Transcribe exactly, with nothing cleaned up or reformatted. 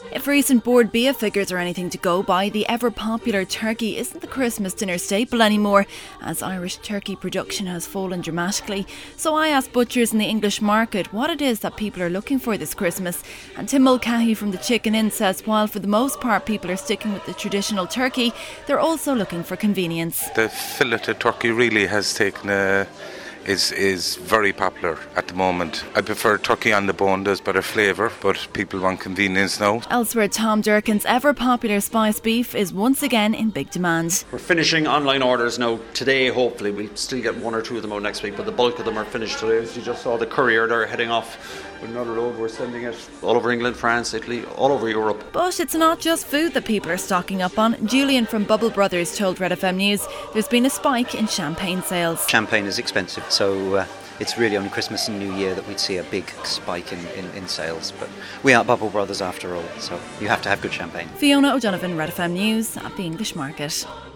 If recent board beef figures are anything to go by, the ever-popular turkey isn't the Christmas dinner staple anymore, as Irish turkey production has fallen dramatically. So I asked butchers in the English market what it is that people are looking for this Christmas. And Tim Mulcahy from the Chicken Inn says while for the most part people are sticking with the traditional turkey, they're also looking for convenience. The filleted turkey really has taken a... is is very popular at the moment. I prefer turkey on the bone, there's better flavour, but people want convenience now. Elsewhere, Tom Durkin's ever-popular spice beef is once again in big demand. We're finishing online orders now today, hopefully. We'll still get one or two of them out next week, but the bulk of them are finished today. As you just saw, the courier there heading off with another load. We're sending it all over England, France, Italy, all over Europe. But it's not just food that people are stocking up on. Julian from Bubble Brothers told Red F M News there's been a spike in champagne sales. Champagne is expensive, so uh, it's really only Christmas and New Year that we'd see a big spike in, in, in sales. But we are Bubble Brothers after all, so you have to have good champagne. Fiona O'Donovan, Red F M News at the English Market.